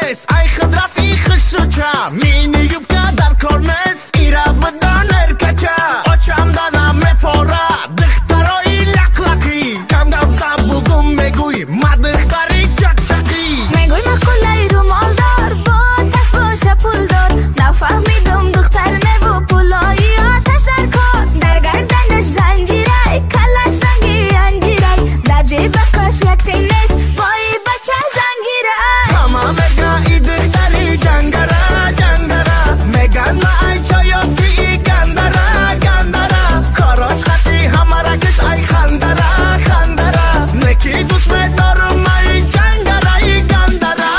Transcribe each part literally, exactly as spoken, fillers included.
نیست ای خود رفیق شوچه مینی یوبکه در کار نیست ایره بدن ارکچه آچم دنم میفاره دخترای لقلقی کم کم سب بگم میگوی ما دختری چک چکی میگوی مقوله رو مالدار با آتش باشه پولدار نفهمیدم دختر نبو پولایی آتش در کار در گردنش زنجیره کلش رنگی انجیره در جیب کاش یک تینیس بایی بچه زنگیره همه میگه ای دختری جنگره جنگره میگن ما ای چایازگی ای گندره گندره کاراش خطی همه را کش ای خندره خندره نکی دوست میدارم ای جنگره ای گندره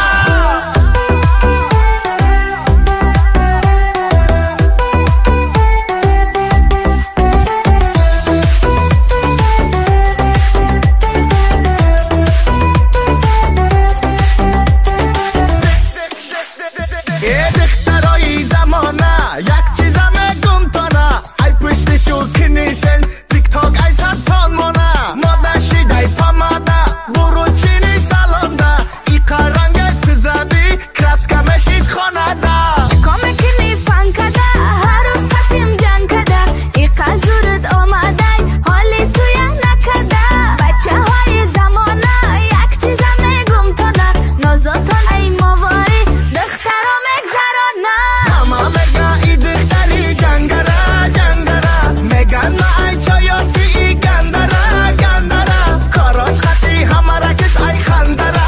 ای دخترای زمانه یک چیزم میگم تا نه ای پشتشو کنیشن تیک تاک ای سرطان مانه ماده شیده پاماده برو چینی سالانده ای قرنگ تزدی کرسکه مشید خانه ده چکا میکنی فن کده هر روز قطیم جنگ کده ای قزورت آمده حالی توی نکده بچه های زمانه یک چیزم میگم تا نه نازاتان ای ماواری دخترا مگذرانه همه میگه ای دختری جنگره جنگره میگن ما ای چایازگی ای گندره گندره کاراش خطی همه را کش ای خندره